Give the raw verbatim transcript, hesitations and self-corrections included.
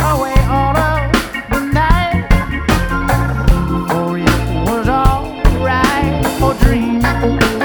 away all of the night. For it was alright for dreams.